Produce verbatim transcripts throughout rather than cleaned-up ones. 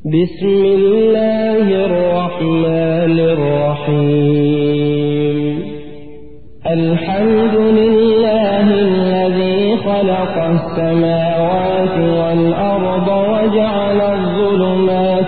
بسم الله الرحمن الرحيم الحمد لله الذي خلق السماوات والأرض وجعل الظلمات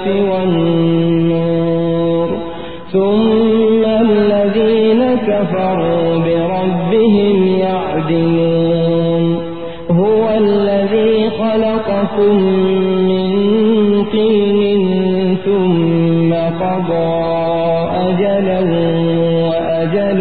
والنور ثم الذين كفروا بربهم يعدلون هو الذي خلقكم من طين ثم قضى أجلا وأجل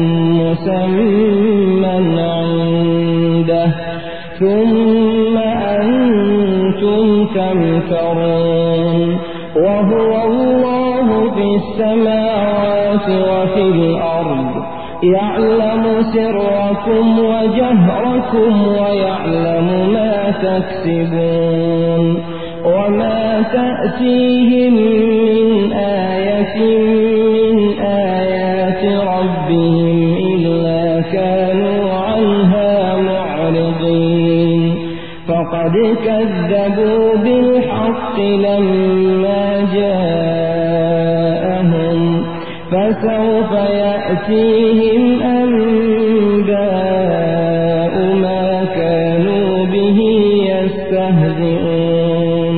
مسمى عنده ثم أنتم تمترون وهو الله في السماوات وفي الأرض يعلم سركم وجهركم ويعلم ما تكسبون وما تأتيهم من آية من آيات ربهم إلا كانوا عنها معرضين فقد كذبوا بالحق لما جاءهم فسوف يأتيهم أنباء ما كانوا به يستهزئون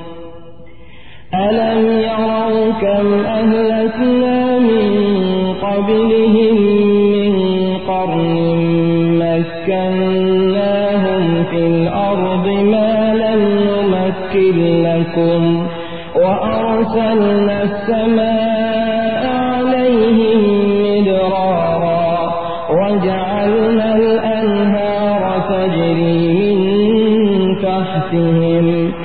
ألم يروا كم أهلكنا من قبلهم من قرن مكناهم في الأرض ما لم نمكن لكم وأرسلنا السماء عليهم مدرارا وجعلنا الأنهار تجري من تحتهم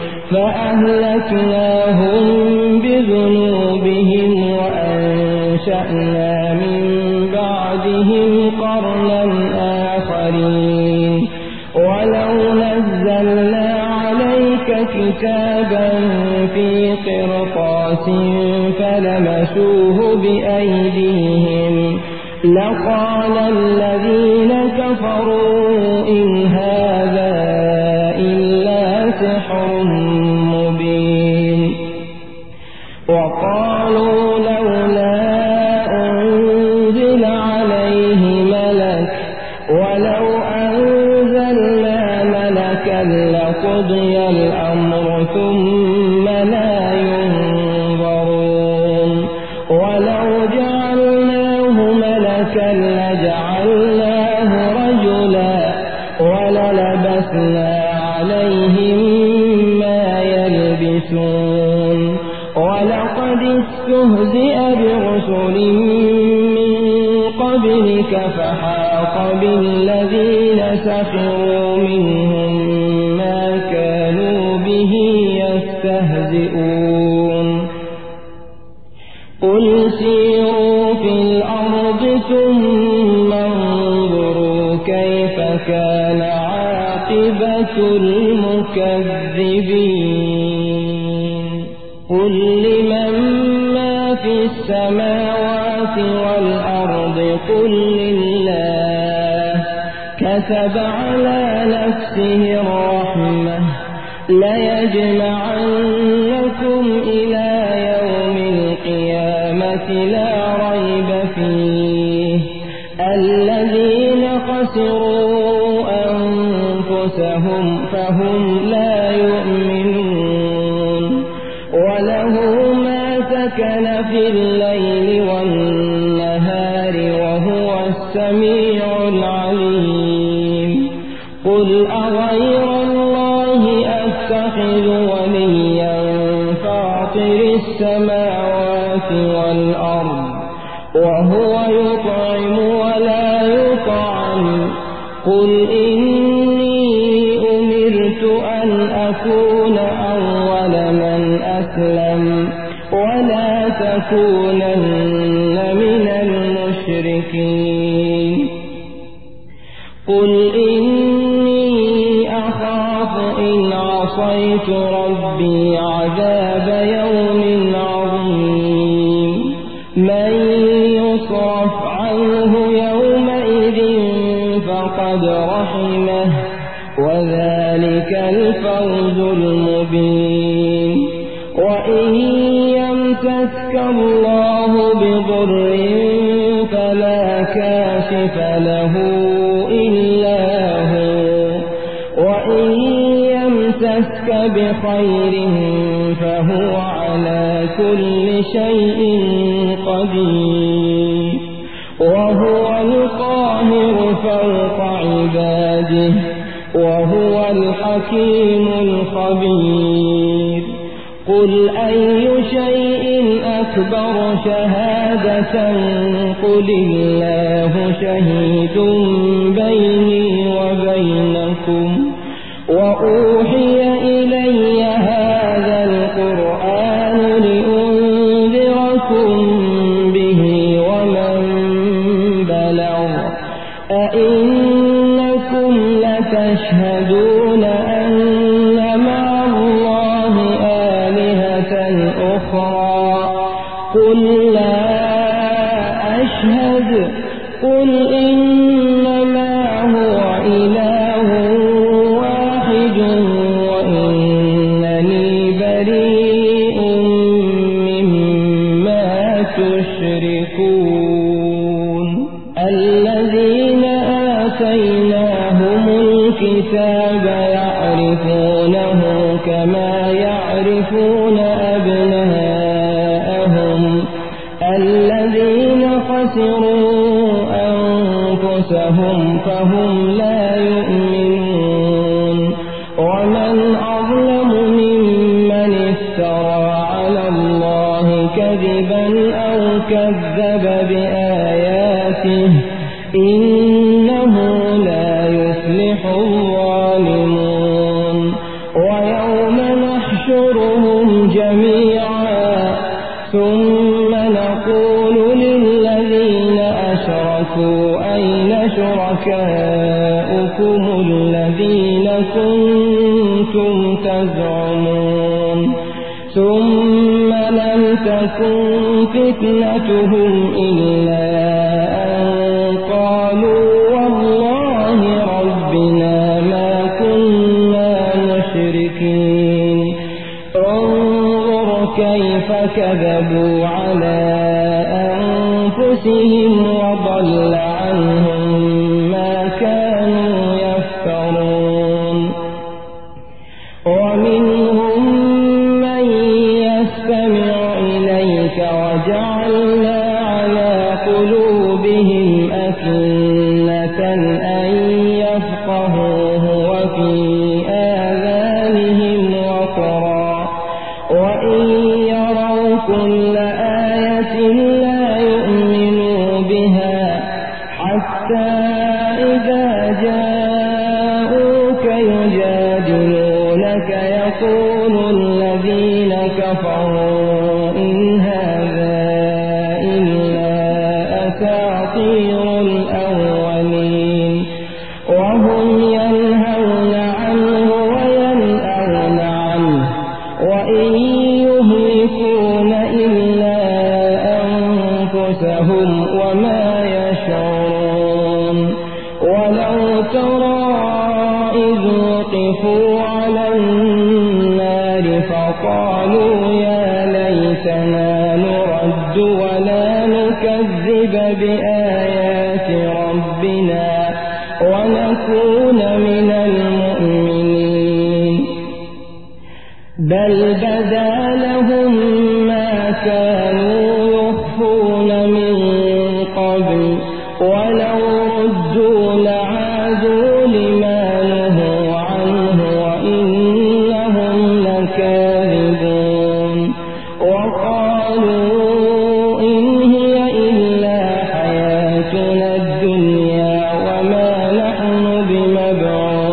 فأهلكناهم بذنوبهم وأنشأنا من بعدهم قرنا آخرين ولو نزلنا عليك كتابا في قرطاس فلمسوه بأيديهم لقال الذين كفروا إن هذا إلا سحر مبين وقالوا لولا أنزل عليه ملك ولو أنزلنا ملكا لقضي الأمر ثم لا ينظرون ولو جعلناه ملكا لجعلناه رجلا وللبسنا عليهم ما يلبسون ولقد استهزئ برسل من قبلك فحاق بالذين سخروا منهم ما كانوا به يستهزئون قل سيروا في الأرض ثم انظروا كيف كان عاقبة المكذبين قل لمن ما في السماوات والأرض قل لله كتب على نفسه الرحمة ليجمعنكم إلى يوم القيامة لا ريب فيه الذين خسروا أنفسهم فهم لا يؤمنون وله ما سكن في الليل والنهار وهو السميع العليم قل أغير الله أتخذ وليا فاطر السماوات والأرض وهو يطعم ولا يطعم قل إني أمرت أن أكون أول من أسلم ولا تكونن من المشركين قل إني أخاف إن عصيت ربي عذاب يوم عظيم من يصرف عنه يومئذ فقد رحمه وذلك الفوز المبين وإن يمسسك الله بضر فلا كاشف له إلا هو، وإن يمسسك بخير فهو على كل شيء قدير، وهو القاهر فوق عباده، وهو الحكيم الخبير. قل أي شيء أكبر شهادة قل الله شهيد بيني وبينكم، وأوحي إلي هذا القرآن لأنذركم به ومن بلغ. أئنكم لتشهدون أن مع الله آلهة أخرى؟ قل لا أشهد. قل إنما هو إله واحد وإنني بريء مما تشركون. الذين آتيناهم الكتاب يعرفونه كما يعرفون أبناءهم، الذين خسروا أنفسهم فهم لا يؤمنون. ومن أظلم ممن افترى على الله كذبا أو كذب بآياته، إنه لا يفلح الظالمون. ويوم نحشرهم جميعا ثم نقول للذين أشركوا أين شركاؤكم الذين كنتم تزعمون؟ ثم لم تكن فتنتهم إلا أن قالوا والله ربنا ما كنا مشركين. انظر كيف كذبوا على أنفسهم وضل عنهم ما كانوا يفترون. ومنهم من يستمع إليك وجعلنا على قلوبهم أكنة أن يفقهوه وفي آذانهم وقرا، وإن يروا كل آية لا يؤمنوا بها، حتى إذا جاءوك يجادلونك يقول الذين كفروا إن هذا إلا أساطير الأولين، وهم ينهون عنه وينأون عنه، وإن يهلكون إلا أنفسهم وما يشعرون. ولو ترى إذ وقفوا على النار فقالوا يا ليتنا نرد ولا نكذب بآيات ربنا ونكون من المؤمنين. بل بدا لهم ما كانوا يخفون من قبل، ولو ردوا لعادوا لما نهوا عنه وإنهم لكاذبون. وقالوا إن هي إلا حياتنا الدنيا وما نحن بمبعوثين.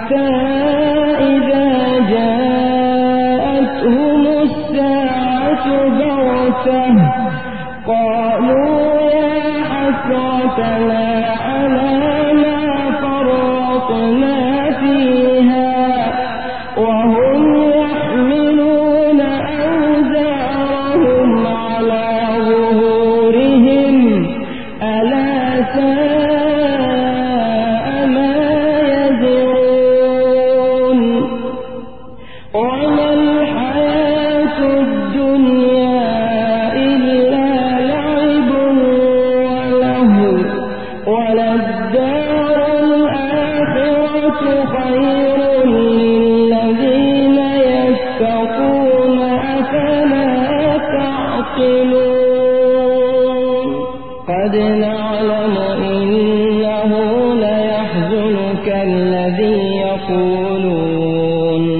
حتى إذا جاءتهم الساعة بغتة قالوا يا حسرتنا على ما فرطنا فيها وهم يحملون أوزارهم على ظهورهم ألا ساء ما يزرون وما الحياة الدنيا إلا لعب ولهو وللدار الآخرة خير للذين يتقون أفلا تعقلون قد نعلم إنه ليحزنك الذي يقولون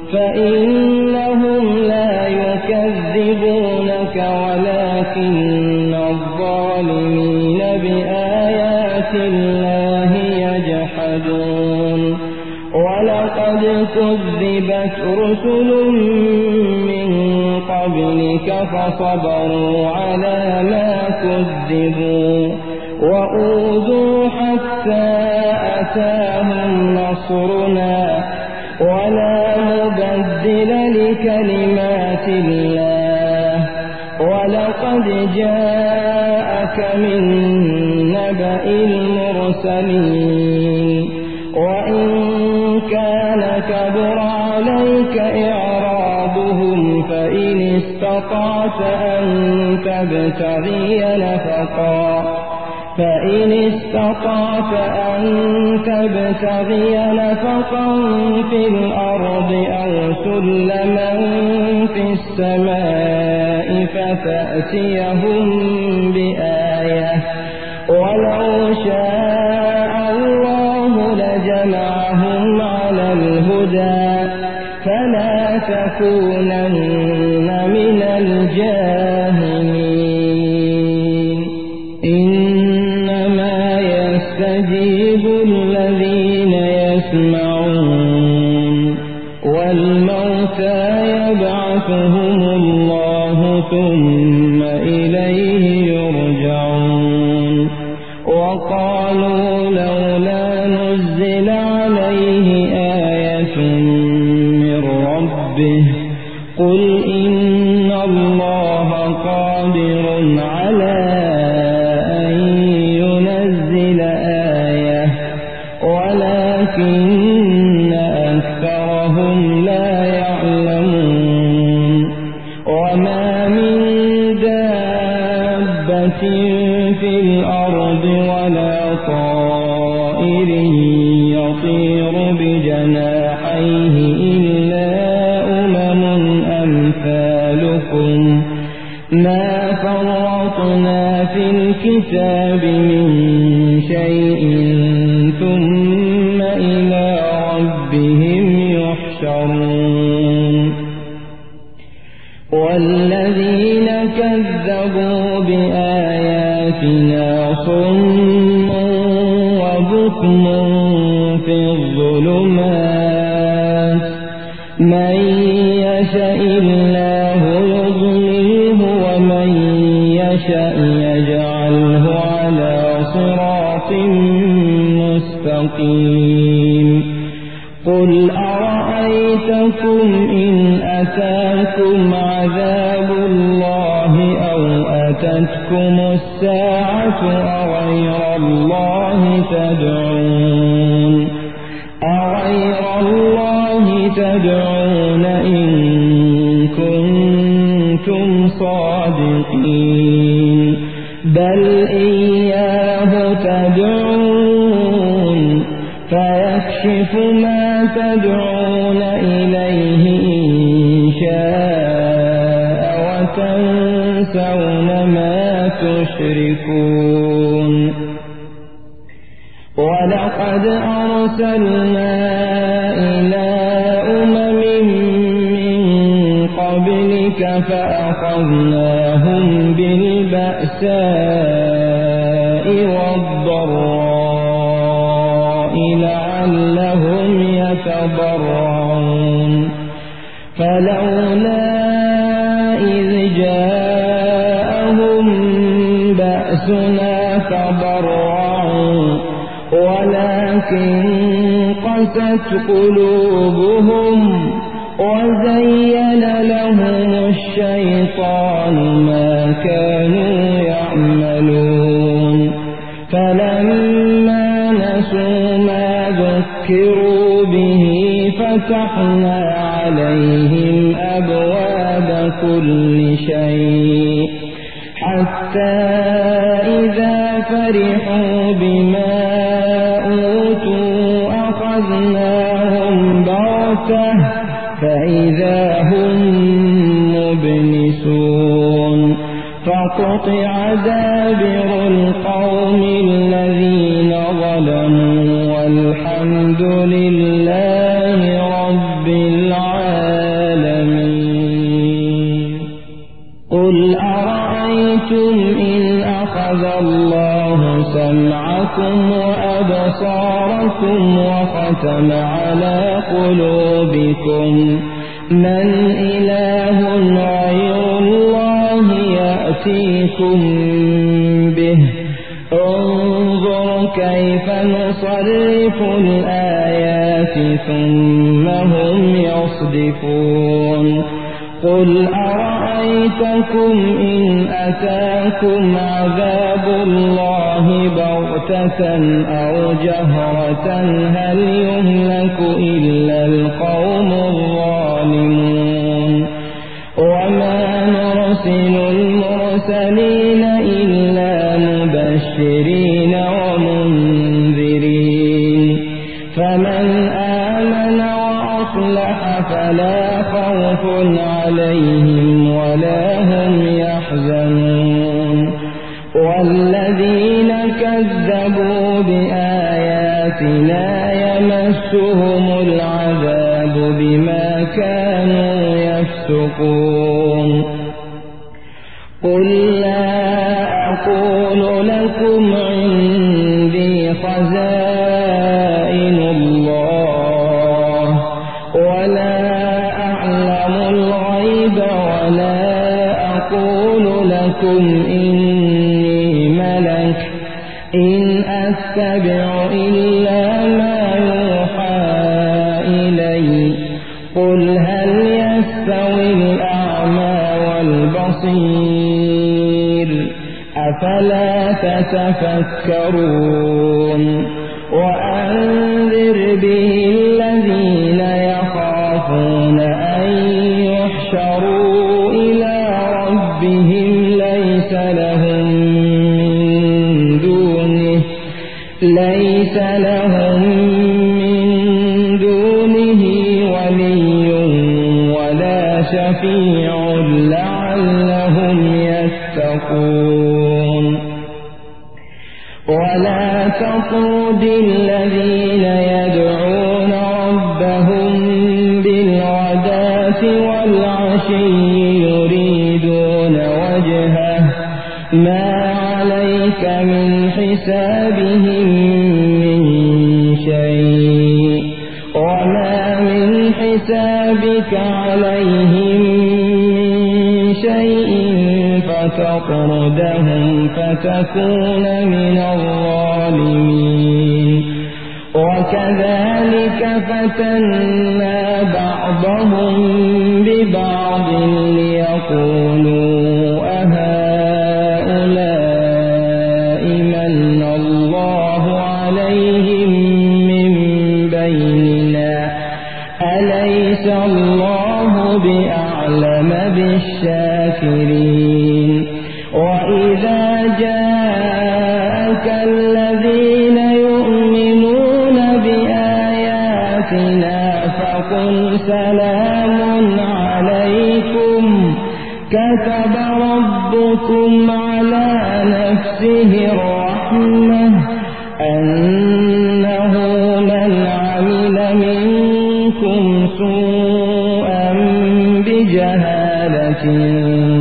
فإنهم لا يكذبونك ولكن الظالمين بآيات الله يجحدون ولقد كذبت رسل من قبلك فصبروا على ما كذبوا وأوذوا حتى أتاهم نصرنا ولا مبدل لكلمات الله ولقد جاءك من نبأ المرسلين وإن كان كبر عليك إعراضهم فإن استطعت أن تبتغي نفقا فإن استطعت أن تبتغي نفقا في الأرض أو سلما في السماء فتأتيهم بآية ولو شاء الله لجمعهم على الهدى فلا تكونن من الجاهلين إنما يستجيب الذين يسمعون والموتى يبعثهم الله ثم إليه يرجعون وقالوا لولا نزل عليه آية من ربه قل إن الله قادر على أن ينزل آية ولكن أكثرهم لا يعلمون وما من دابة في الأرض ولا طائر يطير بجناحيه إلا أمم أمثالكم ما فرطنا في الكتاب من شيء ثم إلى ربهم يحشرون والذين كذبوا بآياتنا صم وبكم في الظلمات من يشاء الله يضلله ومن يشاء يجعله على صراط مستقيم قل أرأيتكم إن أتاكم عذاب الله أو أتتكم الساعة أغير الله تدعون أغير الله تدعون إن كنتم صادقين بل إياه تدعون فيكشف ما تدعون إليه إن شاء وتنسون ما تشركون ولقد أرسلنا إلى أمم من قبلك فأخذناهم بالبأساء والضراء لعلهم تضرعوا ولكن قست قلوبهم وزين لهم الشيطان ما كانوا يعملون فلما نسوا ما ذكروا به فتحنا عليهم أبواب كل شيء حتى إذا فرحوا بما أوتوا أخذناهم بغتة فإذا هم مبلسون فقطع دابر القوم الذين ظلموا والحمد لله رب العالمين. قل أرأيتم إن أخذ الله سمعكم وأبصاركم وختم على قلوبكم من إله غير الله يأتيكم به انظر كيف نصرف الآيات ثم هم يصدفون. قل أرأيتكم إن أتاكم عذاب الله بغتة أو جهرة هل يهلك إلا القوم الظالمون وما نرسل المرسلين إلا مبشرين ومنذرين فمن آمن وأصلح فلا خوف عليهم ولا هم يحزنون والذين كذبوا بآياتنا يمسهم العذاب بما كانوا يفسقون. قل لا أقول لكم عندي خزائن الله ولا أعلم الغيب ولا أقول لكم إني ملك إن أتبع إلا ما يوحى إلي. قل هل يستوي الأعمى والبصير أفلا تتفكرون. وأنذر به الذين يخافون أن يحشروا إلى ربهم ليس لهم من دونه ليس لهم من دونه ولي ولا شفيع لعلهم يتقون. ولا تطرد الذين يدعون ربهم بالغداة والعشي يريدون وجهه ما عليك من حسابهم من شيء وما من حسابك عليهم من شيء فتطردهم فتكون من الظالمين. وكذلك فتنا بعضهم ببعض ليقولوا أهؤلاء من الله عليهم من بيننا أليس الله بأعلم بالشاكرين. وإذا جاءك الذين يؤمنون بآياتنا فقل سلام عليكم كتب ربكم على نفسه الرحمة أنه من عمل منكم سوءا بجهالة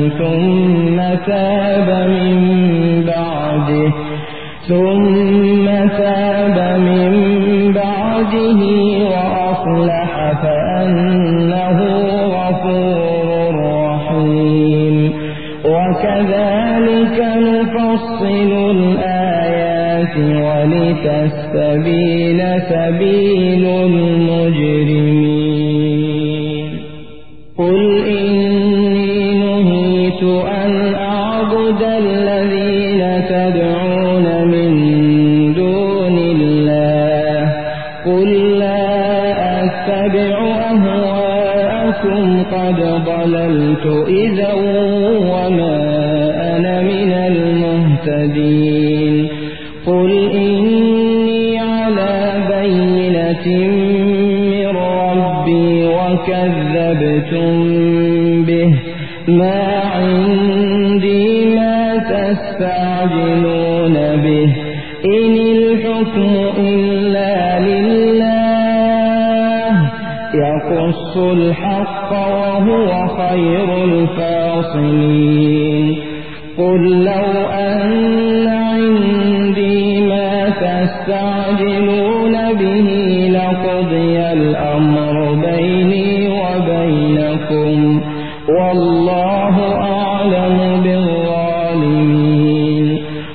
ثم تاب من بعده ثم ولتستبين سبيل المجرمين قل إني نهيت أن أعبد الذين تدعون من دون الله قل لا أتبع أهواءكم قد ضللت إذا وما أنا من المهتدين قل إني على بينة من ربي وكذبتم به ما عندي ما تستعجلون به إن الحكم إلا لله يقص الحق وهو خير الفاصلين قل لو أن عندي ما تستعجلون به لقضي الأمر بيني وبينكم والله أعلم بالظالمين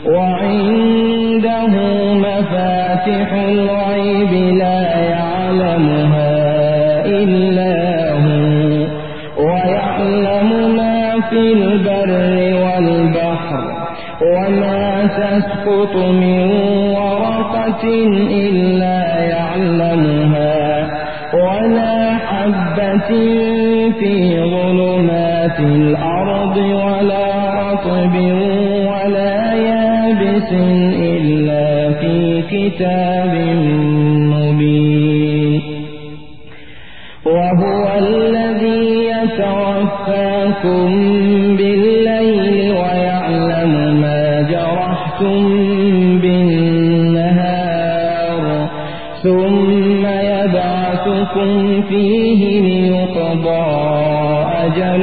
وعنده مفاتح الغيب لا يعلمها إلا هو ويعلم ما في البر والبحر وما تسقط من ورقة إلا يعلمها ولا حبة في ظلمات الأرض ولا رطب ولا يابس إلا في كتاب مبين وهو الذي يتوفاكم بالليل ويعلم ما جرحتم بالنهار ثم يبعثكم فيه ليقضى أجل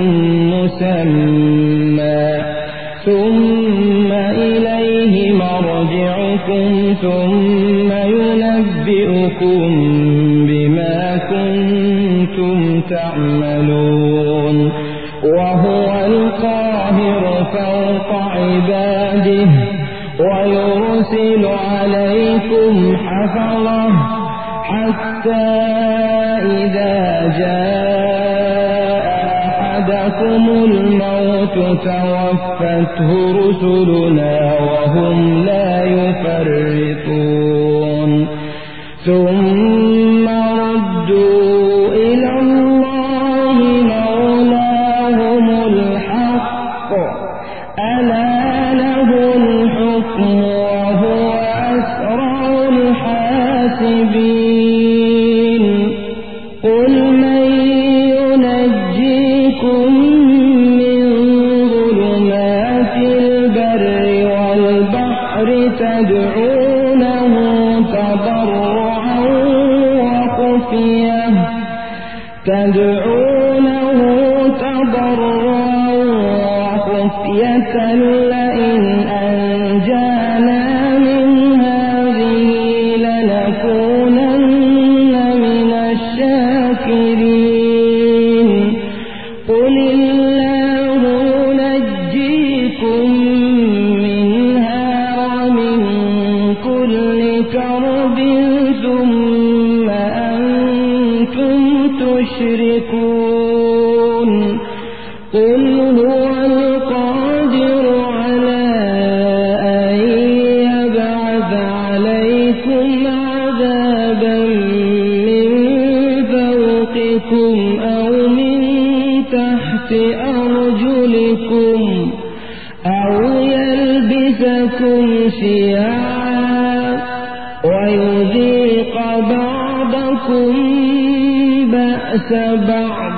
مسمى ثم إليه مرجعكم ثم ينبئكم بما كنتم تعملون وهو القاهر فوق عباده ويرسل عليكم حفظه حتى إذا جاء أحدكم الموت توفته رسلنا وهم لا يفرطون ثم ردوا إلى الله مولاهم الحق ألا له الحكم وهو أسرع الحاسبين قل من ينجيكم من ظلمات البر والبحر تدعونه تضرعا وخفية تدعونه تضرعا وخفية لئن أنجانا من هذه لنكونن من الشاكرين قل الله ينجيكم منها ومن كل كرب ثم أنتم تشركون قل هو القادر على أن يبعث عليكم عذابا من فوقكم أو من تحت أرجلكم أو يلبسكم شيعا ويذيق بعضكم بأس بعض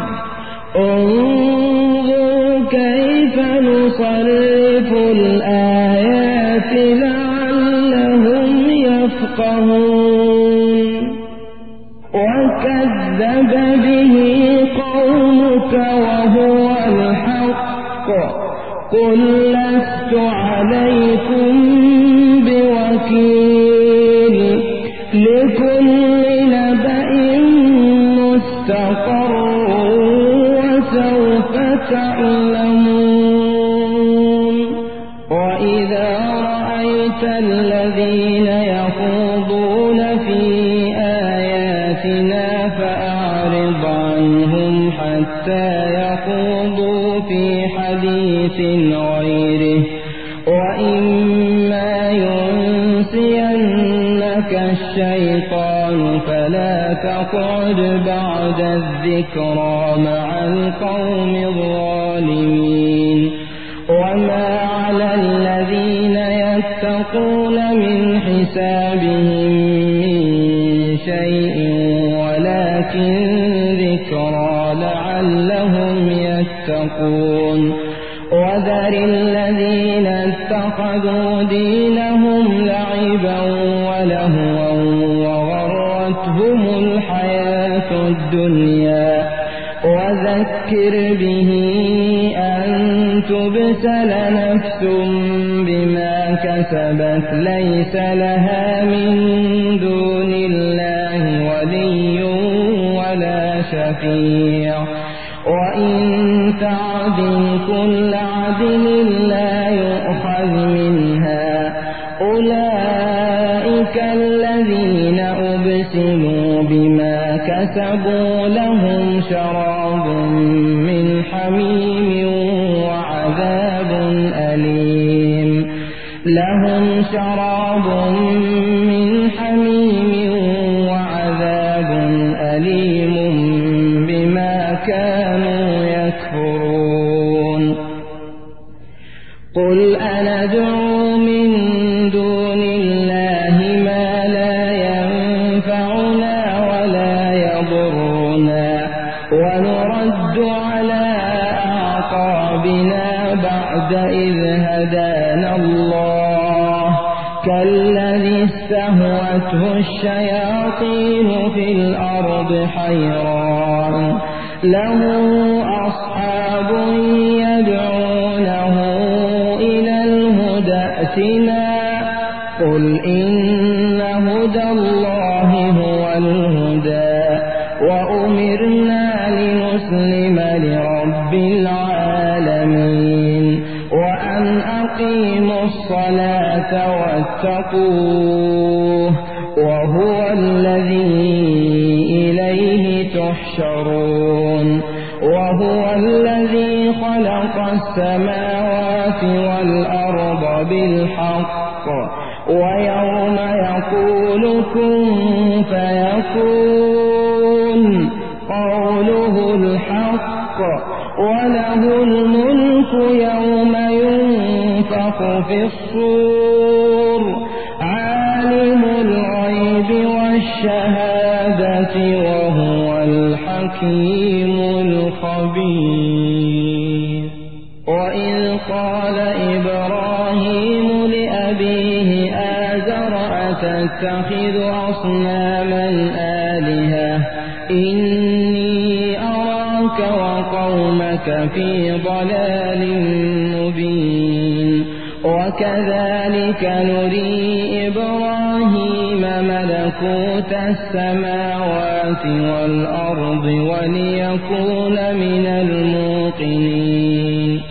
انظر كيف نصرف الآيات لعلهم يفقهون وكذب به قومك وهو الحق قل لست عليكم بوكيل لكل نبأ مستقر وسوف تعلمون وإذا رأيت الذين الذين يخوضون في آياتنا فأعرض عنهم حتى يخوضوا في حديث غيره وإما ينسينك الشيطان فلا تقعد بعد الذكرى مع القوم الظالمين وما على الذين يتقون من حسابهم من شيء ولكن ذكرى لعلهم يتقون وذر الذين اتخذوا دينهم لعبا ولهوا وغرتهم الحياة الدنيا وذكر به أن تبسل نفس بما كسبت ليس لها من دون الله ولي ولا شفيع وإن تعدل كل عدل لا يؤخذ منها أولئك الذين أبسلوا بما كسبوا لهم شراب من حميم وعذاب أليم لهم شراب من حميم وعذاب أليم بما كانوا يكفرون قل أندعو من دون الله ما لا ينفعنا ولا يضرنا ونرد على أعقابنا بعد إذ هدانا الله كالذي استهوته الشياطين في الأرض حيران له أصحاب يدعونه إلى الهدى ائتنا قل إن هدى الله هو الهدى وأمرنا لنسلم لرب العالمين وأن أقيموا الصلاة واتقوه وهو الذي إليه تحشرون وهو الذي خلق السماوات والأرض بالحق ويوم يقول كن فيكون قوله الحق وله الملك يوم ينفخ في الصور عالم الغيب والشهادة وهو الحكيم الخبير وإذ قال إبراهيم لأبيه آزر أتتخذ أصناما آلهة إني أراك وقومك في ضلال مبين وكذلك نري إبراهيم ملكوت السماوات والأرض وليكون من الموقنين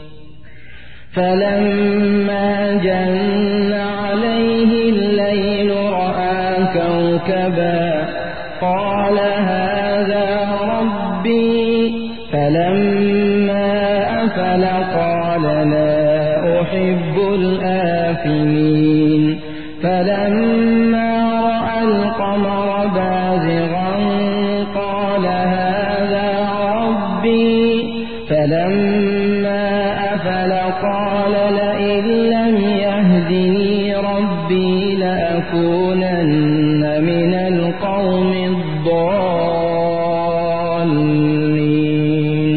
فلما جن عليه الليل رأى كوكبا قال هذا ربي فلما أفل قال لا أحب الآفلين فلما رأى القمر بازغا قال هذا ربي فلما أفل قال لئن لم يهدني ربي لأكونن من القوم الضالين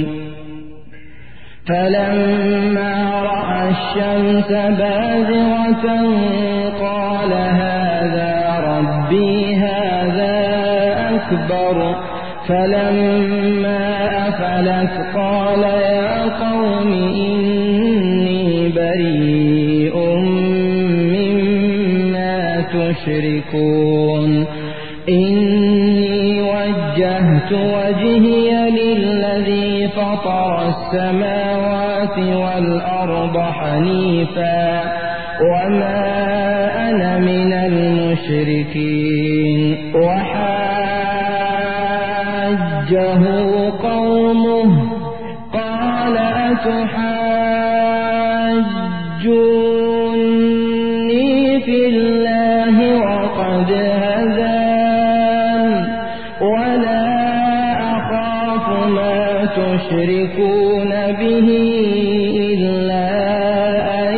فلما رأى الشمس بازغة قال هذا ربي هذا أكبر فلما أفلت قال يا قوم إني بريء مما تشركون إني وجهت وجهي للذي فطر السماوات والأرض حنيفا وما أنا من المشركين وحاجه قومه قال أتحاجوني في الله وقد هدان ولا أخاف ما تشركون به إلا أن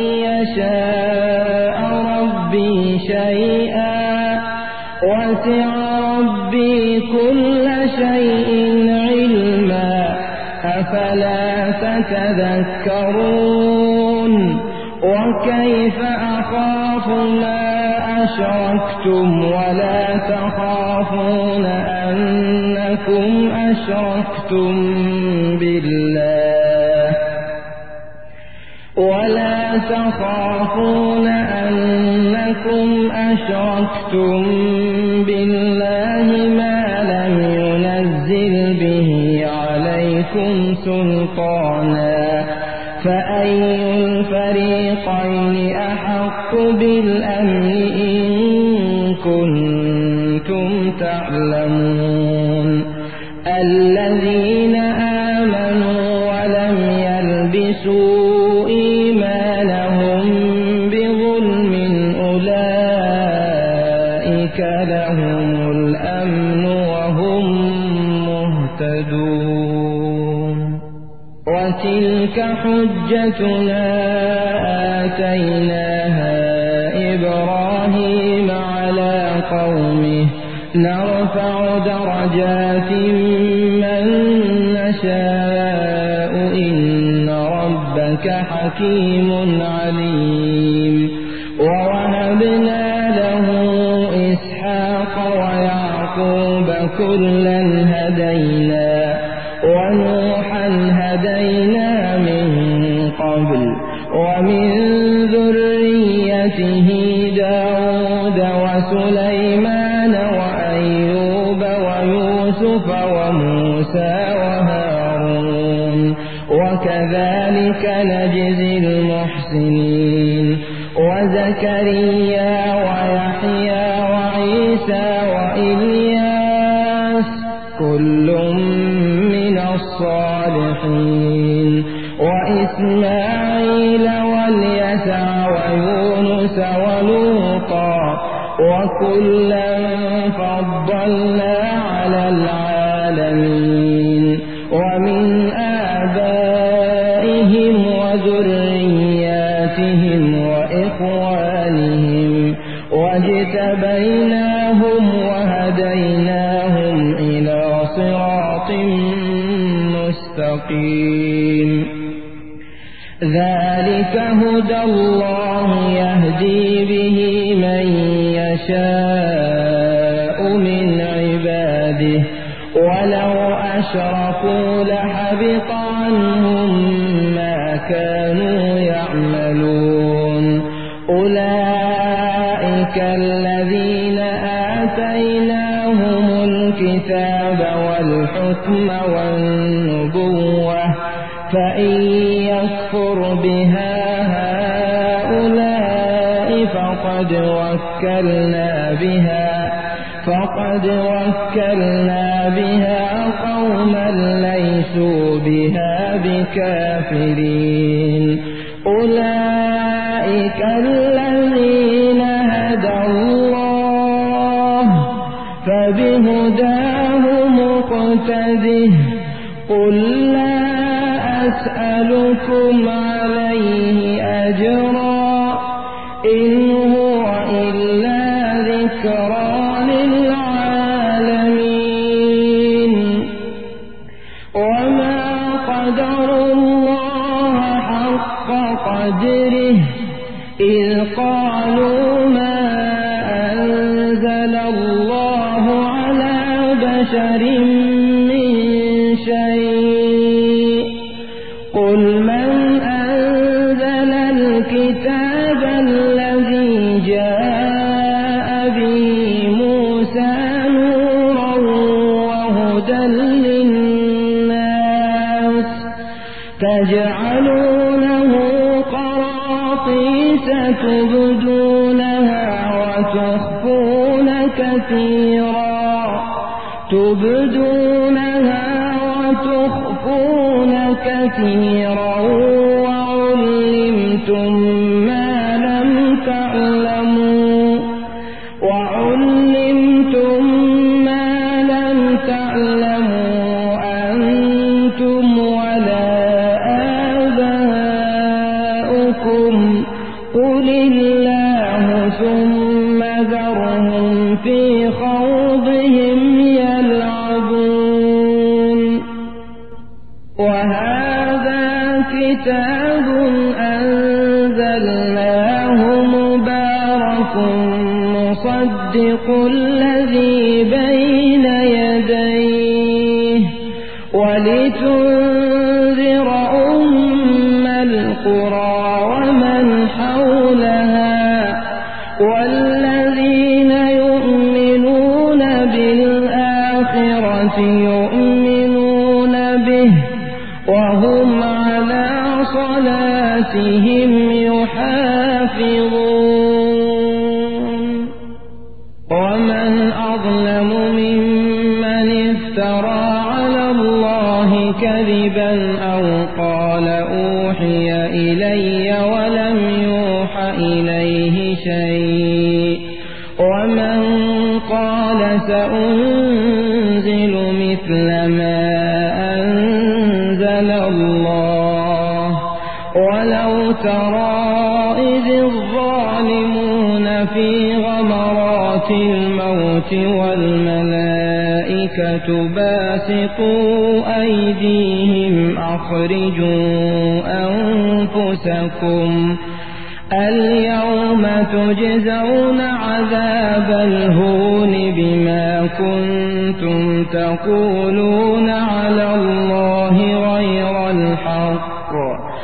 يشاء ربي شيئا وسع ربي كل شيء علما أفلا تتذكرون وكيف أخاف ما أشركتم ولا تخافون أنكم أشركتم بالله ولا تخافون أنكم أشركتم بالله ما لم ينزل به عليكم سلطانا فأي الفريقين أحق بالأمن إن كنتم تعلمون الذين آمنوا ولم يلبسوا إيمانهم بظلم أولئك لهم الأمن وهم مهتدون وتلك حجتنا آتيناها إبراهيم على قومه نرفع درجات من نشاء إن ربك حكيم عليم ووهبنا له إسحاق ويعقوب كلا هدينا ونوحا هدينا من قبل ومن ذريته داود وسليمان وأيوب ويوسف وموسى وهارون وكذلك نجزي المحسنين وزكريا ويحيى وعيسى وإلياس كل من الصالحين وإسماعيل واليسع ويونس ولوطا وكلا فضلنا على العالمين ومن آبائهم وذرياتهم وإخوانهم واجتبيناهم وهديناهم إلى صراط مستقيم ذلك هدى الله يهدي به من يشاء من عباده ولو أشركوا لحبط عنهم ما كانوا يعملون أولئك الذين آتيناهم الكتاب والحكم والنبوة فإن يكفر بها هؤلاء فقد وكلنا بها فقد وكلنا بها قوما ليسوا بها بكافرين أولئك الذين هدى الله فبهداه مقتده قل لا أسألكم عليه أجرا إن هو إلا ذكرى للعالمين وما قدر الله حق قدره إذ قالوا ما أنزل الله على بشر من شيء قل من أنزل الكتاب الذي جاء به موسى نورا وهدى للناس تجعلونه قراطيس ستبدونها وتخفون كثيرا تبدونها وتخفون كثيرا وعلمتم ما لم تعلموا وعلمتم ما لم تعلموا أنتم ولا آباؤكم قل الله ثم ذرهم في خوضهم يلعبون. وهذا كتاب أنزلناه مبارك مصدق الذي بين يديه ولتنذر أم القرى ومن حولها والذين يؤمنون بالآخرة يؤمنون به وهم على صلاتهم يحافظون. ومن أظلم ممن افترى على الله كذبا أو قال أوحي إلي ولم يوح إليه شيء ومن قال سأنزل مثل ما أنزل الله. ولو ترى إذ الظالمون في غمرات الموت والملائكة باسطوا أيديهم أخرجوا أنفسكم اليوم تجزون عذاب الهون بما كنتم تقولون على الله غير الحق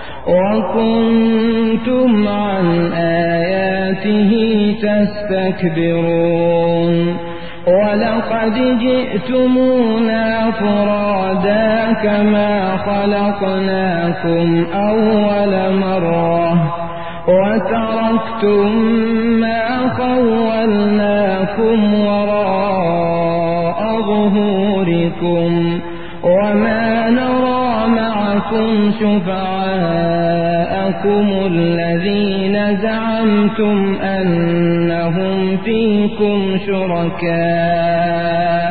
وكنتم عن آياته تستكبرون. ولقد جئتمونا فرادا كما خلقناكم أول مرة وتركتم ما خولناكم وراء ظهوركم وما نرى معكم شفعاءكم الذين زعمتم أنهم فيكم شركاء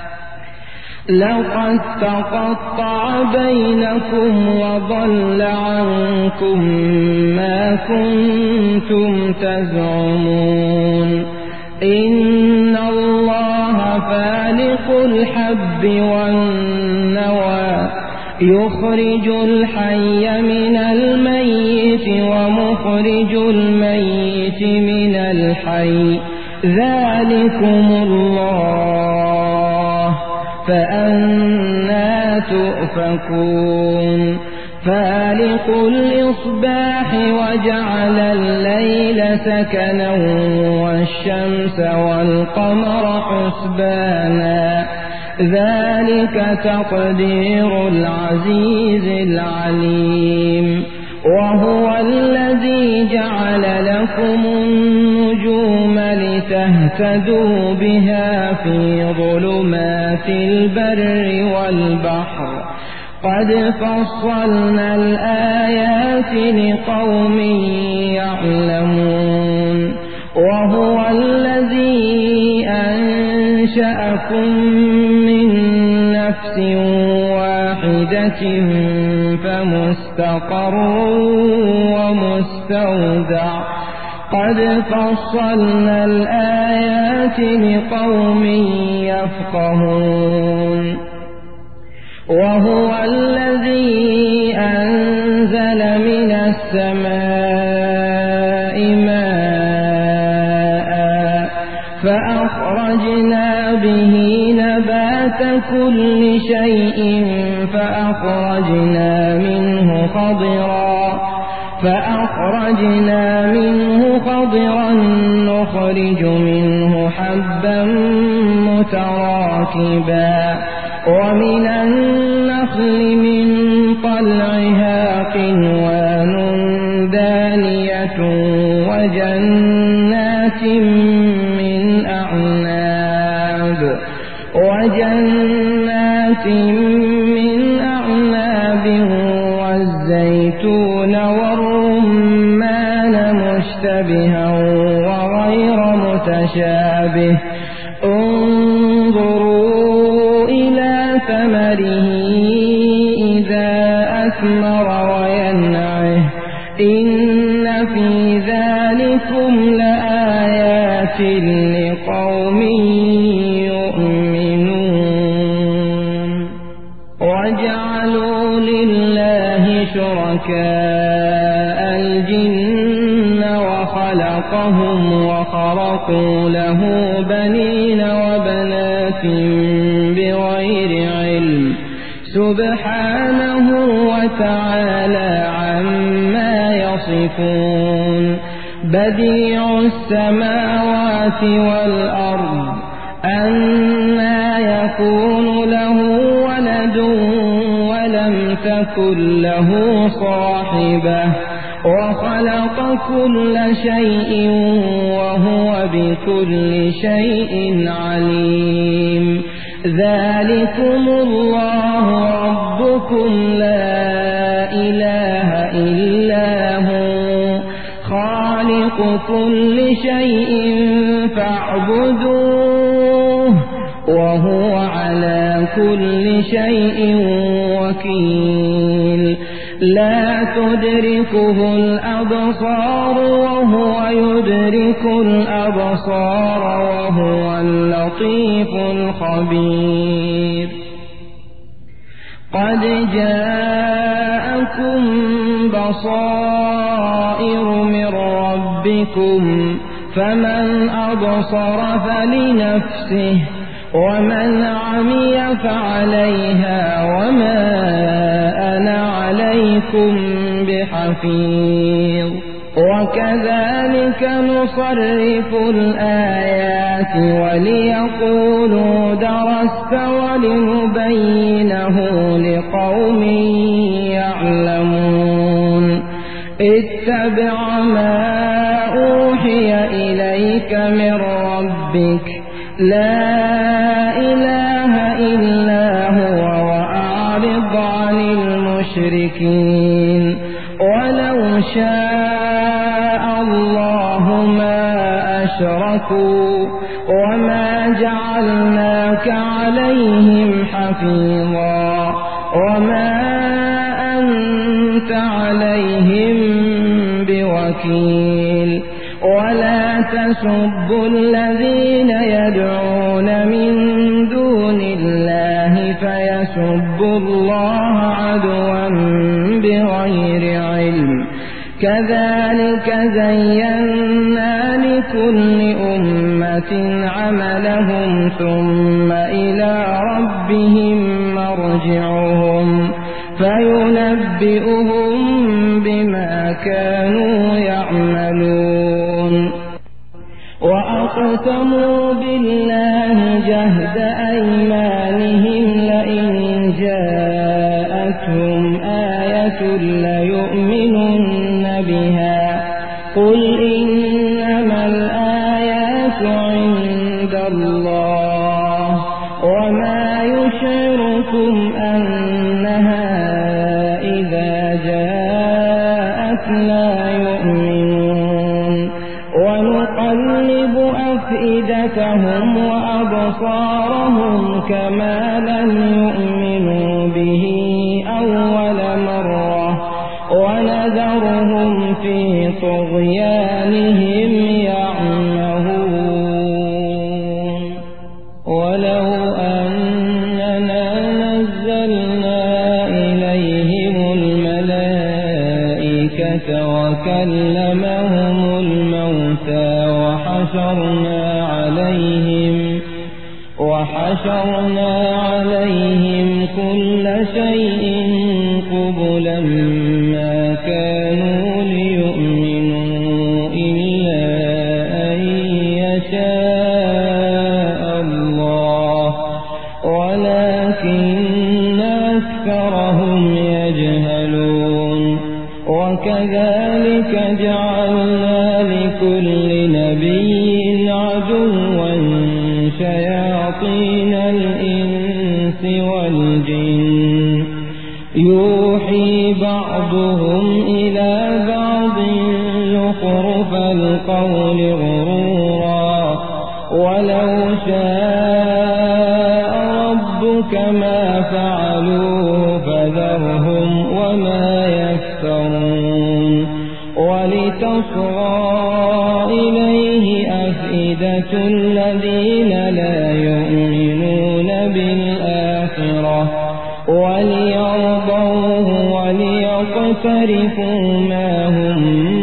لقد تقطع بينكم وضل عنكم ما كنتم تزعمون. إن الله فالق الحب والنوى يخرج الحي من الميت ومخرج الميت من الحي ذلكم الله فأنى تؤفكون. فالق الإصباح وجعل الليل سكنا والشمس والقمر حسبانا ذلك تقدير العزيز العليم. وهو الذي جعل لكم النجوم لتهتدوا بها في ظلمات البر والبحر قد فصلنا الآيات لقوم يعلمون. وهو الذي أنشأكم من نفس واحدة فمستقر ومستودع قد فصلنا الآيات لقوم يفقهون. وهو الذي أنزل من السماء ماء فأخرجنا به نبات كل شيء فأخرجنا منه خضرا فأخرجنا منه خضرا نخرج منه حبا متراكبا ومن النخل من طلعها قنوان دانية وجنات من أعناب وجنات من أعناب والزيتون والرمان مشتبها وغير متشابه انظروا إلى ثمره إذا أثمر وينعه إن في ذلكم لآيات لقوم يؤمنون وجعلوا لله شركاء الجن وخلقهم وخرقوا له بنين وبنات بغير علم سبحانه وتعالى عما يصفون بديع السماوات والأرض أنى يكون له ولد ولم تكن له صاحبة وخلق كل شيء وهو بكل شيء عليم ذلكم الله ربكم لا إله إلا هو خالق كل شيء فاعبدوه وهو على كل شيء وكيل لا تدركه الأبصار وهو يدرك الأبصار وهو اللطيف الخبير قد جاءكم بصائر من ربكم فمن أبصر فلنفسه ومن عمي فعليها وما أنا عليكم بحفيظ وكذلك نصرف الآيات وليقولوا درست ولنبينه لقوم يعلمون اتبع ما أوحي إليك من ربك لا إله إلا هو وأعرض عن المشركين ولو شاء الله ما أشركوا وما جعلناك عليهم حفيظا وما أنت عليهم بوكيل ولا تسبوا الذين يدعون من دون الله فيسبوا الله عدوا بغير علم كذلك زينا لكل أمة عملهم ثم إلى ربهم مرجعهم فينبئهم بما كانوا يعملون وأقسموا بالله جهد أيمانهم لئن جاءتهم آية ليؤمنن بها قل إنما الآيات عند الله وما يشعركم أنها إذا جاءت لا يؤمنون ونقلب أفئدتهم وأبصارهم كما لم يؤمنوا به أول مرة ونذرهم في طغيانهم يعمهون ولو أننا نزلنا إليهم الملائكة وكلمهم الموتى وحشرنا عليهم وحشرنا عليهم كل شيء قبلا ما كانوا ليؤمنوا إلا أن يشاء الله ولكن أكثرهم يجهلون وكذلك جعلنا لكل نبي عدوا شياطين الإنس والجن يوحي بعضهم إلى بعض زخرف القول غرورا ولو شاء ربك ما فعلوه فذرهم وما يفترون ولتصغى إليه أفئدة الذين لا يؤمنون بالآخرة وليرضوه وليقترفوا ما هم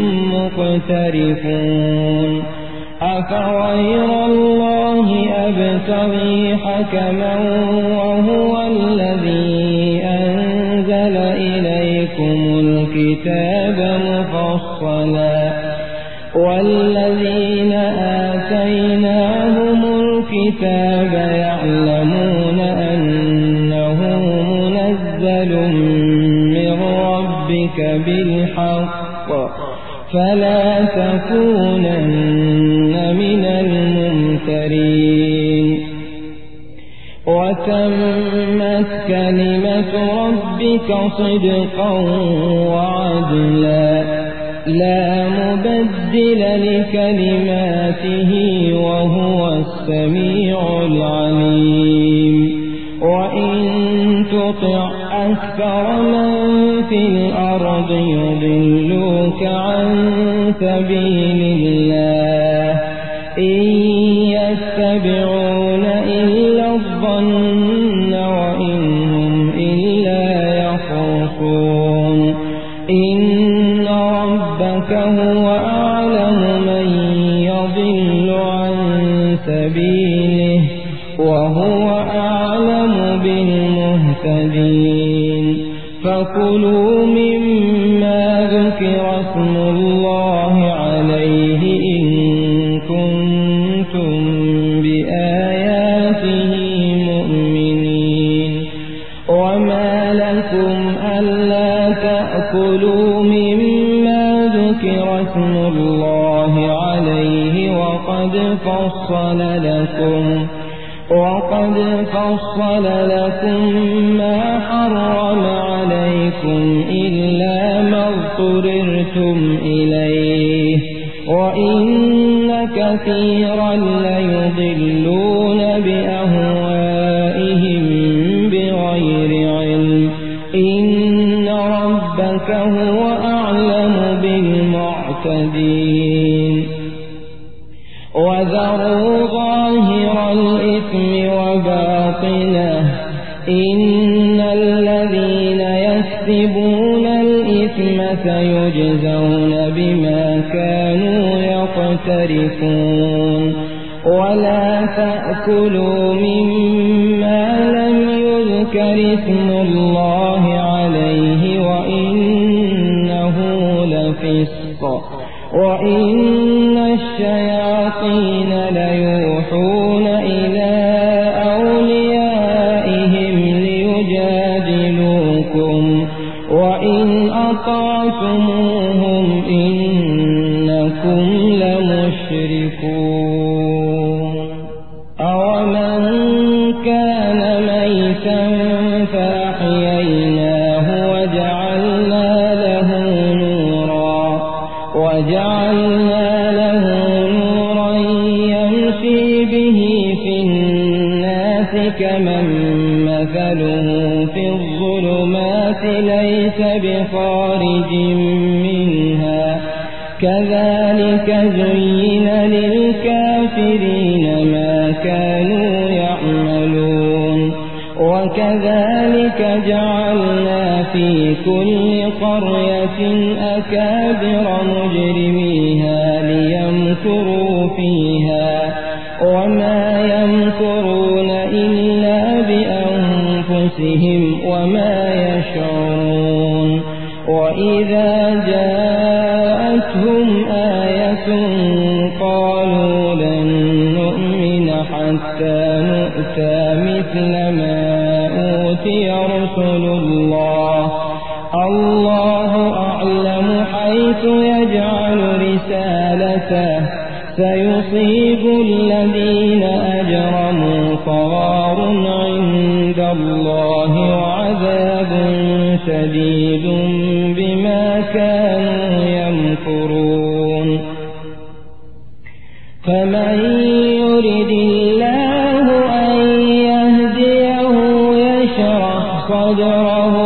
مقترفون أفغير الله أبتغي حكما وهو الذي أنزل إليكم الكتاب مفصلا والذين آتيناهم الكتاب يعلمون أنه منزل من ربك بالحق فلا تكونن من الممترين وتمت كلمة ربك صدقا وعدلا لا مبدل لكلماته وهو السميع العليم وإن تطع أكثر من في الأرض يضلوك عن سبيل الله إن يتبعون إلا الظن وإن هم إلا يخرصون إن ربك هو أعلم من يضل عن سبيله وهو أعلم بالمهتدين فكلوا مما ذكر اسم الله عليه إن كنتم بآياته مؤمنين وما لكم ألا تأكلوا مما ذكر اسم الله عليه وقد فصل لكم وقد فصل لكم ما حرم عليكم إلا ما اضطررتم إليه وإن كثيرا ليضلون بأهوائهم بغير علم إن ربك هو أعلم بالمعتدين وذروا ظاهر الإثم وباطنه إن الذين يكسبون الإثم سيجزون بما كانوا يقترفون ولا تأكلوا مما لم يذكر اسم الله عليه وإنه لفسق وإن الشياطين ليوحون إلى أوليائهم ليجادلوكم وإن أطعتموهم إنكم لمشركون أومن كان ميتا فأحييناه وجعلنا له نورا وجعلنا له نورا يمشي به في الناس كمن مثله في الظلمات ليس بخارج منها كذلك زين للكافرين ما كانوا يعملون وكذلك جعلنا في كل قرية أكابر مجرميها ليمكروا فيها وما يمكرون إلا بأنفسهم وما يشعرون وإذا جاءتهم آية قالوا لن نؤمن حتى نؤتى مثل ما أوتي رسل الله الله أعلم حيث يجعل رسالته سيصيب الذين أجرموا صغار عند الله وعذاب شديد بما كانوا يمكرون فمن يرد الله أن يهديه يشرح صدره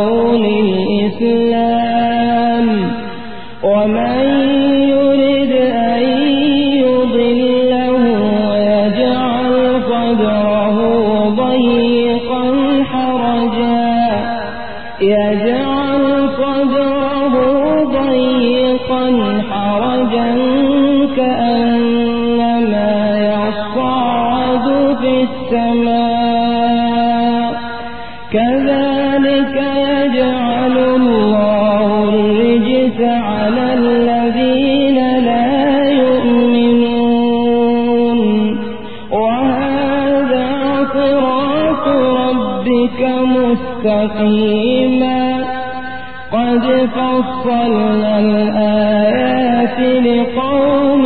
للإسلام ومن يرد أن يضله يجعل صدره ضيقا حرجا يجعل صدره ضيقا حرجا كأنما يصعد في السماء كذلك يجعل الله الرجس على الذين لا يؤمنون وهذا صراط ربك مستقيما قد فصلنا الآيات لقوم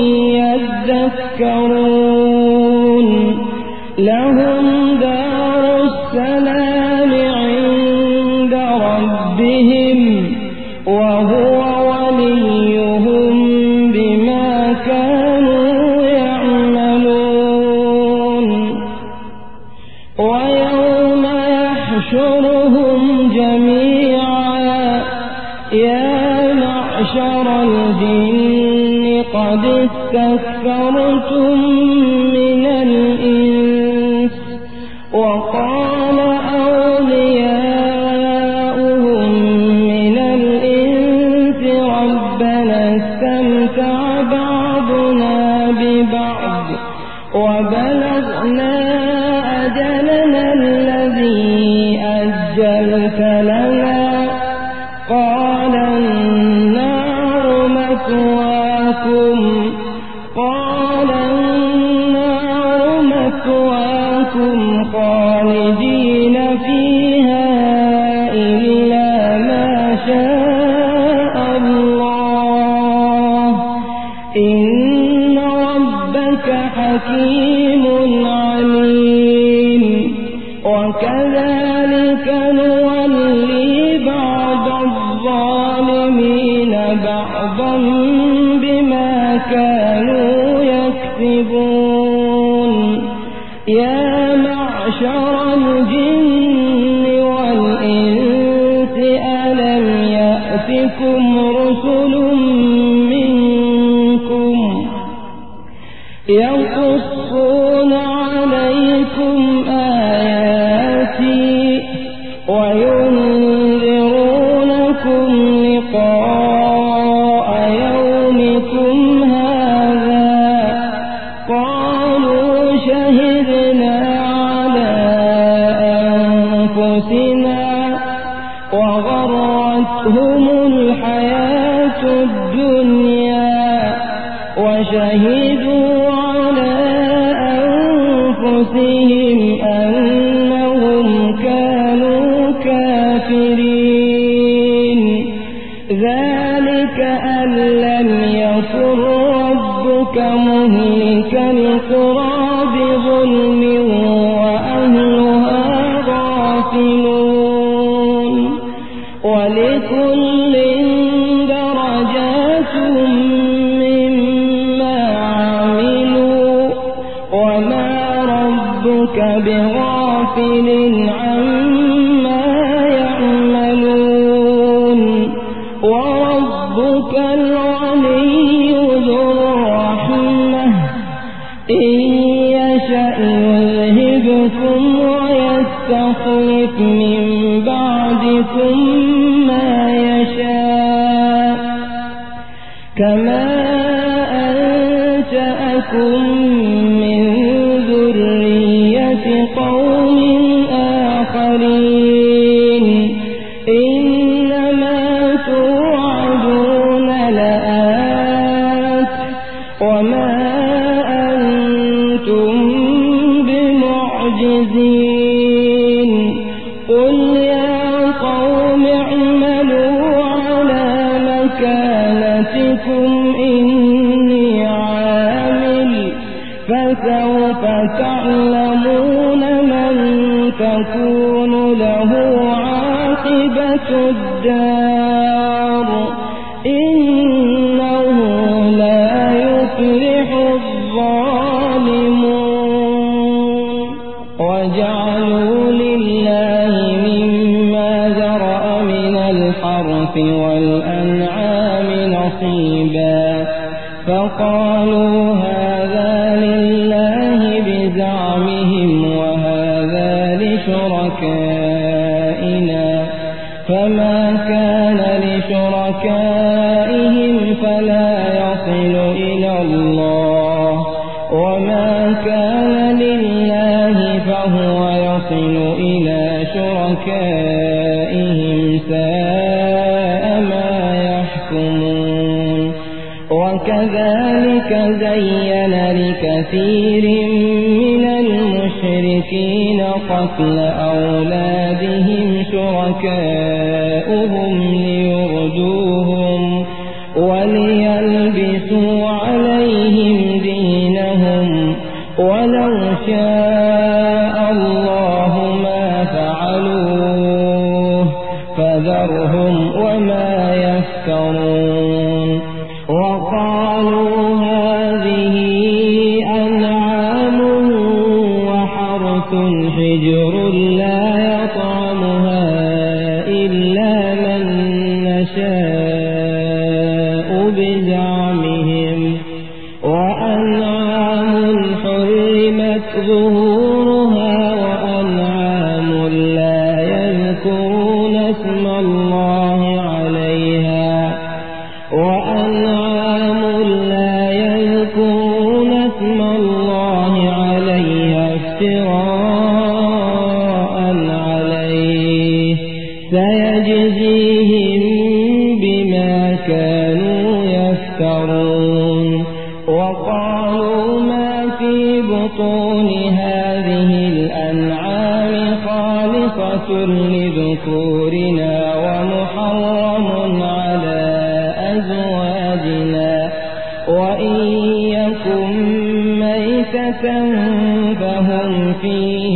يذكرون لهم دار السلام عند ربهم وهو وليهم بما كانوا يعملون ويوم يحشرهم جميعا يا معشر الجن قد استكثرتم من الإنس وقال أولياؤهم من الإنس ربنا استمتع بعضنا ببعض وبلغنا أجلنا الذي أجلت لنا قال النار مثواكم قال النار مثواكم خالدين فيها إلا ما شاء الله إن ربك حكيم عليم وكذلك نولي بعض الظالمين بعضا بما كانوا يكسبون يا معشر الجن والإنس ألم يأتكم رسل منكم يقصون عليكم آياتي وينذرونكم لقاء يومكم هذا قالوا شهدنا على أنفسنا وغرتهم الحياة الدنيا وشهدوا على أنفسهم أنهم كانوا كافرين ذلك أن لم يكن ربك مهلك القرى بظلم وأهلها غافلون ولكل درجات مما عملوا وما ربك بغافل عما يعملون وربك الغني ذو الرحمة إن يشأ يذهبكم ويستخلف من بعدكم ما يشاء كما أنشأكم من ذرية قوم آخرين إنما توعدون لآت وما أنتم بمعجزين قل يا قوم اعملوا على مكانتكم إني عامل فسوف تعلمون من تكون له عاقبة الدار إنه لا يفلح الظالمون وجعلوا لله مما ذرأ من الحرث والأنعام نصيبا فقالوا هذا لله بزعمهم وهذا لشركائنا فما كان لشركائهم فلا يصل إلى الله وما كان لله فهو يصل إلى شركائهم ساء ما يحكمون وكذلك زين لكثير من المشركين قتل أولادهم شركاؤهم ليردوهم وليلبسوا عليهم دينهم ولو شاء الله ما فعلوه فذرهم وما يفترون وقالوا هذه أنعام وحرث حجر لا يطعمها إلا من نشاء بزعمهم وأنعام حرمت ظهورها وأنعام لا يذكرون اسم الله عليها وأنعام لا يذكرون اسم الله عليها افتراء عليه سيجزيهم بما كانوا يفترون وقالوا ما في بطون هذه الأنعام خالصة لذكورنا ومحرم على أزواجنا وإن يكن ميتة فهم فيه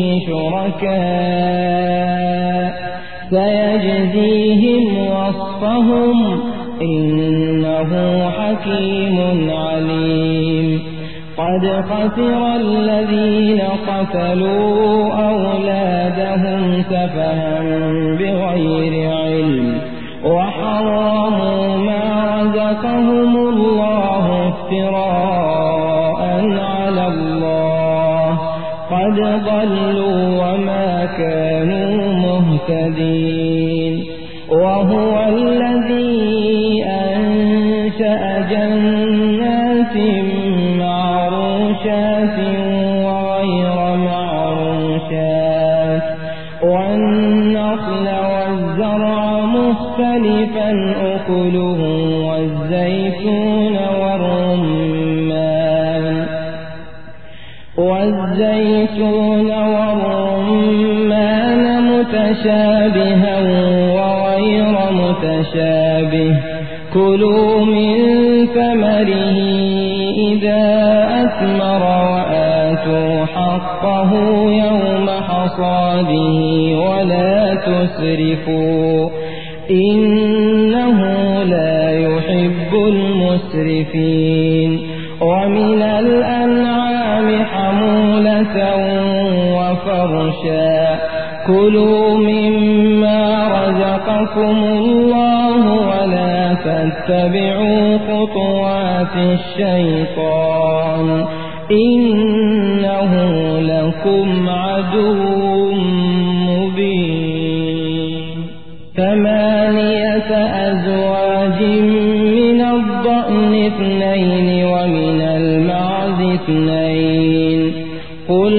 شركاء سيجزيهم وصفهم إنه حكيم عليم قد خسر الذين قتلوا أولادهم سفها بغير علم وحرموا ما رزقهم الله افتراء على الله قد ضلوا وما كانوا مهتدين وهو الذي أنشأ جنات معروشات وغير معروشات والنخل والزرع مختلفا أكله والزيتون والرمان والزيتون والرمان متشابها وغير متشابه كلوا من ثمره إذا أثمر وآتوا حقه يوم حصاده ولا تسرفوا إنه لا يحب المسرفين ومن الأنعام حمولة وفرشا كلوا مما رزقكم الله ولا تتبعوا خطوات الشيطان إنه لكم عدو مبين ثمانية أزواج من الضأن اثنين ومن المعز اثنين قل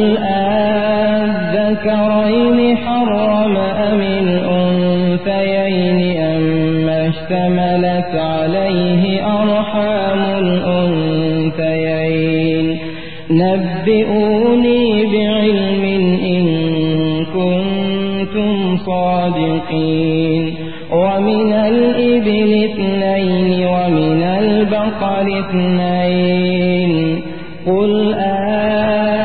أذكرين حرم أم الأنثيين أما اشتملت عليه أرحام الأنثيين نبئوني بعلم إن كنتم صادقين ومن الإبل اثنين ومن البقر اثنين قل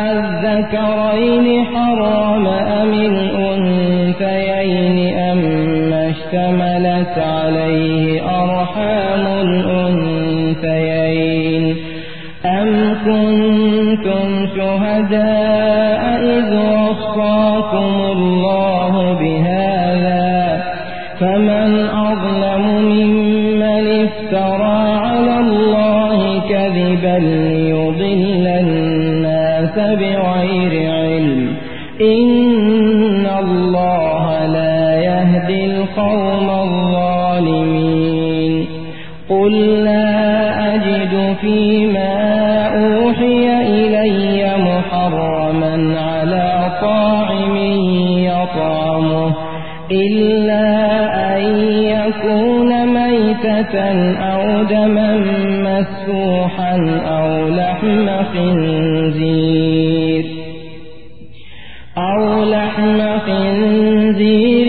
الذكرين حرم أم الأنثيين أما اشتملت عليه أرحام الأنثيين أم كنتم شهداء إذ وصاكم الله بهذا فمن أظلم ممن افترى على الله كذبا ليضل الناس بغير علم إن الله لا يهدي القوم الظالمين قل لا أجد فيما أوحي إلي محرما على طاعم يطعمه إلا أن يكون ميتة أو دما مسفوحا أو لحم خنزير أو لحم خنزير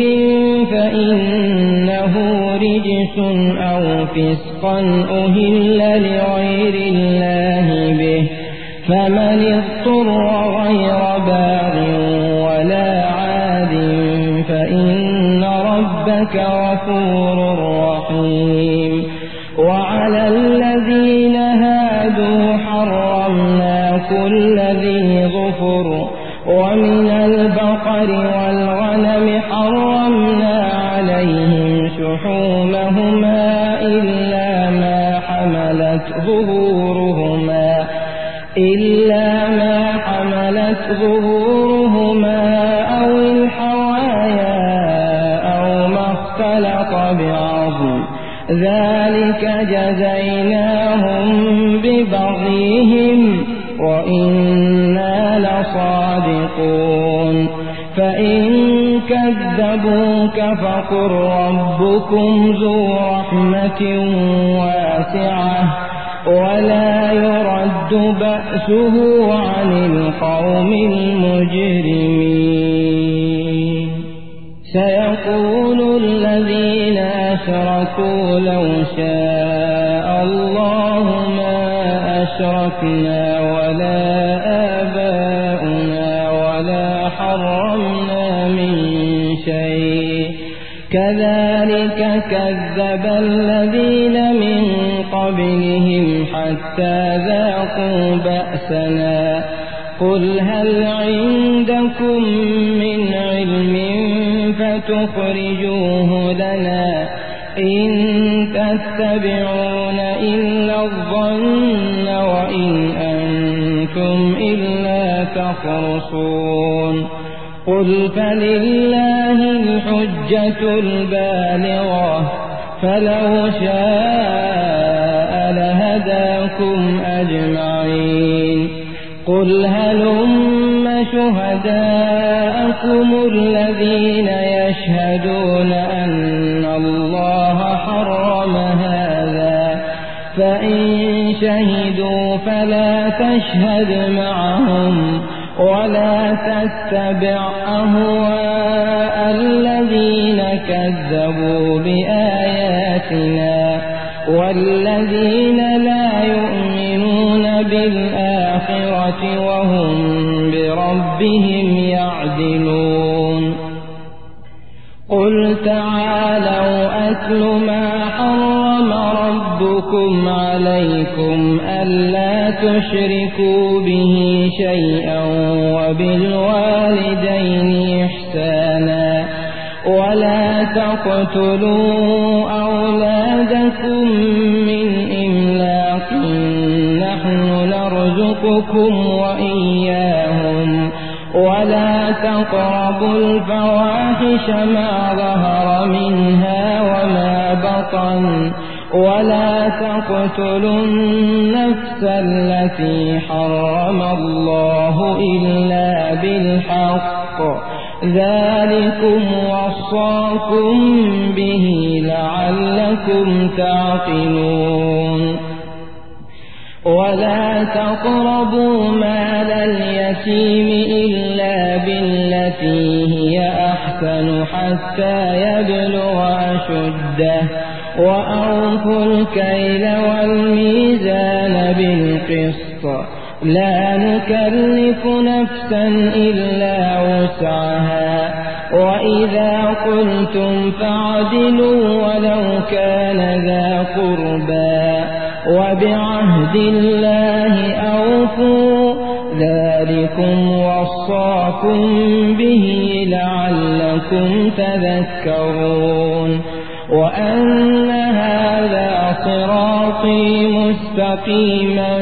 فإنه رجس أو فسقا أهل لغير الله به فمن اضطر غير باغ ولا عاد فإن ربك غفور رحيم وعلى الذين هادوا حرمنا كل ذي ظفر ومن البقر والغنم حرمنا عليهم شحومهما إلا ما حملت ظهورهما إلا ما حملت ظهورهما أو الحوايا أو ما اختلط بعظم ذلك جزيناهم ببغيهم وإنا لصادقون فإن كذبوك فقل ربكم ذو رحمة واسعة ولا يرد بأسه عن القوم المجرمين سيقول الذين أشركوا لو شاء الله ما أشركنا ولا آباؤنا ولا حرمنا من شيء كذلك كذب الذين من قبلهم حتى ذاقوا بأسنا قل هل عندكم من علم فتخرجوه لنا إن تتبعون إلا الظن وإن أنتم إلا تخرصون قل فلله الحجة البالغة فلو شاء لهداكم أجمعين قل هلم شهداءكم الذين يشهدون أن الله حرم هذا فإن شهدوا فلا تشهد معهم ولا تتبع أهواء الذين كذبوا بآياتنا والذين لا يؤمنون بالآخرة وهم بربهم يعدلون قل تعالوا أتل ما حرم ربكم عليكم ألا تشركوا به شيئا وبالوالدين إحسانا ولا تقتلوا أولادكم من إملاق نحن نرزقكم وإياهم ولا تقربوا الفواحش ما ظهر منها وما بطن ولا تقتلوا النفس التي حرم الله إلا بالحق ذلكم وصاكم به لعلكم تعقلون ولا تقربوا مال اليتيم إلا بالتي هي أحسن حتى يبلغ أشده وأوفوا الكيل والميزان بالقسط لا نكلف نفسا إلا وسعها وإذا قلتم فاعدلوا ولو كان ذا قربى وبعهد الله أوفوا ذلكم وصاكم به لعلكم تذكرون وأن هذا صراطي مستقيما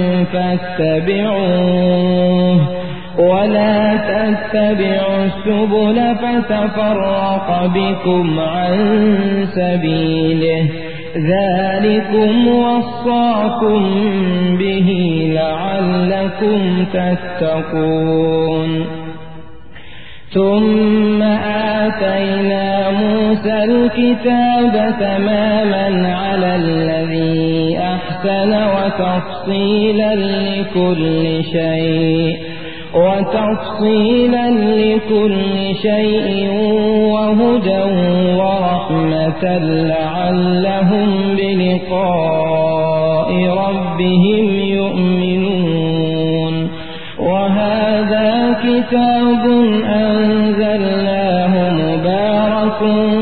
فاتبعوه ولا تتبعوا السبل فتفرق بكم عن سبيله ذلكم وصاكم به لعلكم تتقون ثم آتينا موسى الكتاب تماما على الذي أحسن وتفصيلا لكل شيء وتفصيلا لكل شيء وهدى ورحمة لعلهم بلقاء ربهم يؤمنون وهذا كتاب أنزلناه مبارك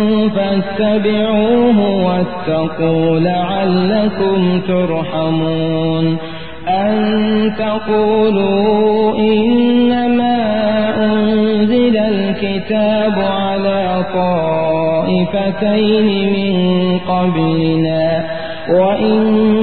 فاتبعوه واتقوا لعلكم ترحمون أن تقولوا إنما أنزل الكتاب على طائفتين من قبلنا وإن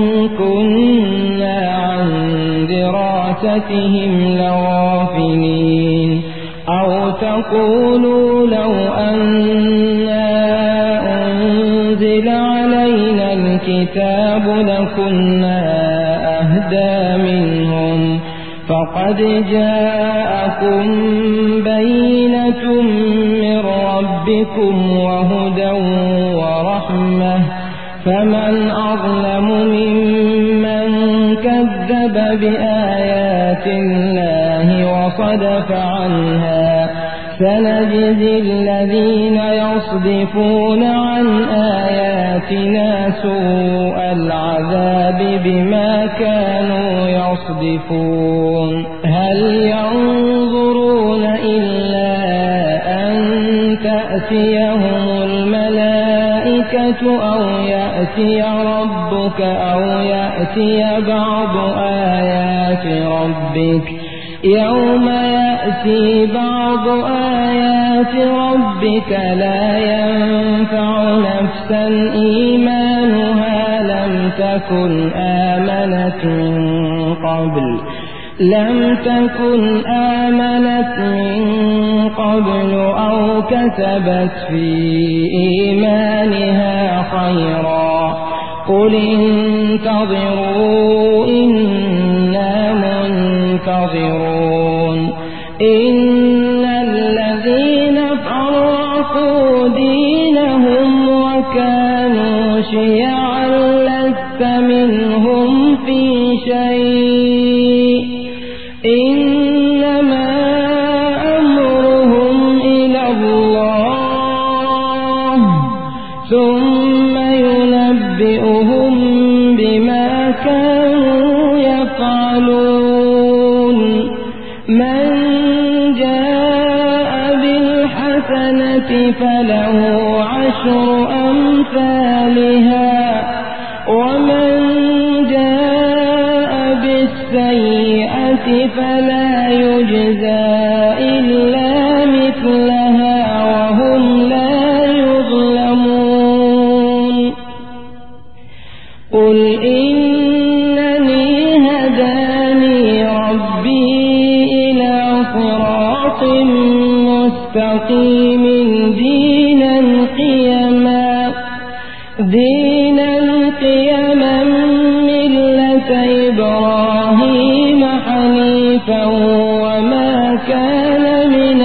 كنا عن دراستهم لغافلين أو تقولوا لو أنا أنزل علينا الكتاب لكنا أهدى منهم فقد جاءكم بينة من ربكم وهدى ورحمة فمن أظلم ممن كذب بآيات الله وصدف عنها سنجزي الذين يصدفون عن آياتنا سوء العذاب بما كانوا يصدفون هل ينظرون إلا أن تأتيهم الملائكة أو يأتي ربك أو يأتي بعض آيات ربك يوم يأتي بعض آيات ربك لا ينفع نفسا إيمانها لم تكن آمنت من قبل لم تكن آمنت من قبل أو كسبت في إيمانها خيرا قل انتظروا إنا منتظرون إن الذين فرقوا دينهم وكانوا شيعا لست منهم في شيء إنما أمرهم إلى الله ثم ينبئهم بما كانوا يفعلون من جاء بالحسنة فله عشر أمثالها ومن جاء بالسيئة فلا يجزى إلا مثلها وهم لا يظلمون قل إنني هداني ربي إلى صراط مستقيم دينا قيما دينا قيما ملة إبراهيم حنيفا وما كان من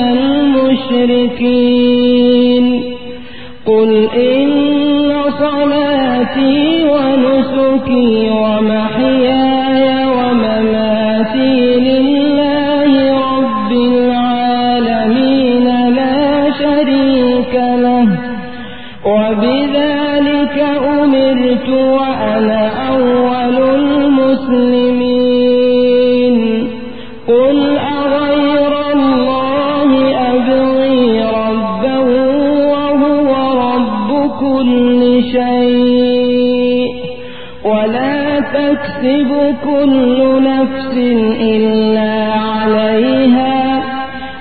المشركين قل إن صلاتي ونسكي ومحياي ومماتي لله رب العالمين لا شريك له وبذلك أمرت وأنا أول المسلمين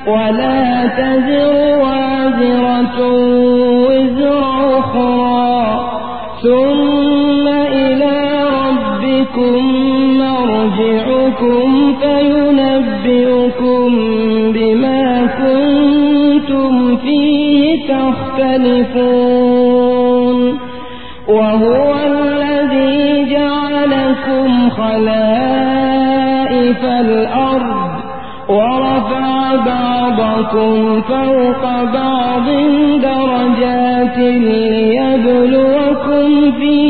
ولا تزر وازرة وزر أخرى ثم إلى ربكم مرجعكم فينبئكم بما كنتم فيه تختلفون وهو الذي جعلكم خلائف الأرض ورفع بعضكم فوق بعض درجات ليبلوكم فيه